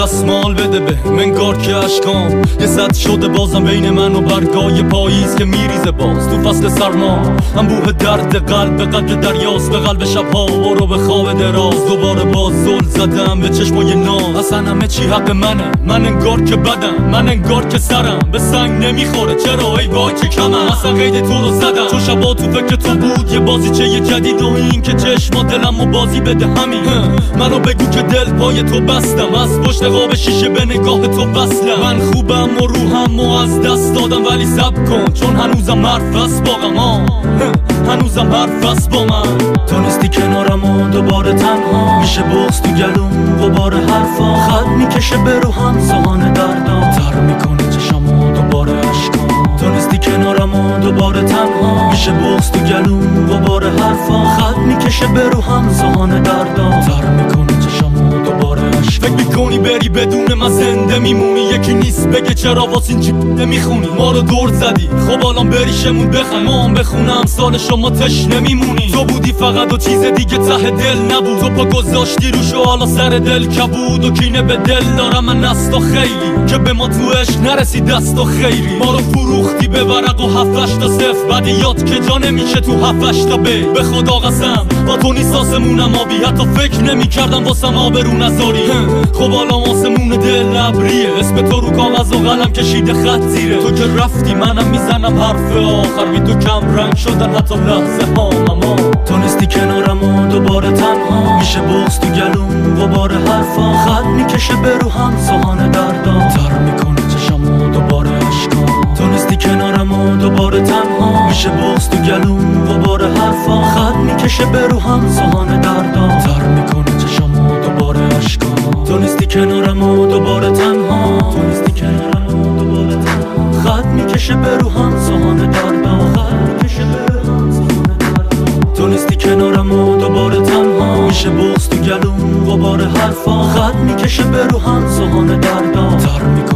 دستمال بده به منگار که اشکام یه سد شده بازم بین من و برگای پاییز که میریزه باز تو فصل سرما. انبوه درد قلب دریاست به قلب شبها برو به خواب دراز. دوباره باز زل زدم به چشمای ناز. اصلا همه چی حق منه، من انگار که بدم، من انگار که سرم به سنگ نمیخوره. چرا ای وای که کمم، اصلا قید تو رو زدم چون شبا تو فکر تو بود. یه بازی چه یه جدید و این که چشما دلم و بازی بده همین. منو بگو که دل پای تو بستم، از پشت قاب شیشه به نگاه تو وصلم. من خوبم و روحم و از دست دادم ولی صبر کن چون هنوزم حرف هست باقم. هنوزم حرف هست با من. تو نیستی کنارم و دوباره تنها میشه بغض تو گلوم غبار حرفا. خط میکشه به روحم ساهان دردا تر میکنه چشم و دوباره عشقام. تو نیستی کنارم و دوباره تنها میشه بغض تو گلوم غبار حرفا. خط میکشه به روحم ساهان دردا تر میکنه چشم و دوباره عشقام. فکر میکنی بری بدون من زنده میمونی، یکی نیست بگه چرا واسه این جیبه میخونی. ما رو دور زدی خب الان بریشمون بخن، ما هم بخونم سال شما تشنه میمونی. تو بودی فقط و چیز دیگه ته دل نبود. تو پا گذاشتی روش و حالا سر دل کبود و کینه به دل دارم من نستا خیلی که به ما تو عشق نرسید دست و خیری. ما رو فروختی به ورق و 7 تا 0 بعد یاد که جا نمیشه تو 7 تا به خدا قسم با تو نیست آسمونم آبی. حتی فکر نمیکردم واسم آبرو نذاری. خب حالا آسمون دل ابریه، اسم تو رو کاغذ و قلم کشیده خط زیره. تو که رفتی منم میزنم حرف آخر بی تو کم رنگ شدن حتی لحظه ها. اما تو نیستی کنارم و دوباره تنها میشه بغض تو گلوم غبار حرفا. خط میکشه به روحم ساهان دردا تر میکنه چشم و دوباره عشقام. تو نیستی کنارم و دوباره تنها میشه بغض تو گلوم غبار حرفا. خط میکشه به روحم ساهان دردا تر میکنه چشم و دوباره عشقام. تو نیستی کنارم و دوباره تنها، تو نیستی کنارم و دوباره تنها. خط میکشه به روحم ساهان دردا خط میکشه به روحم ساهان دردا. تو نیستی کنارم و دوباره تنها میشه بغض تو گلوم غبار حرفا. خط میکشه به روحم ساهان دردا تر میکنه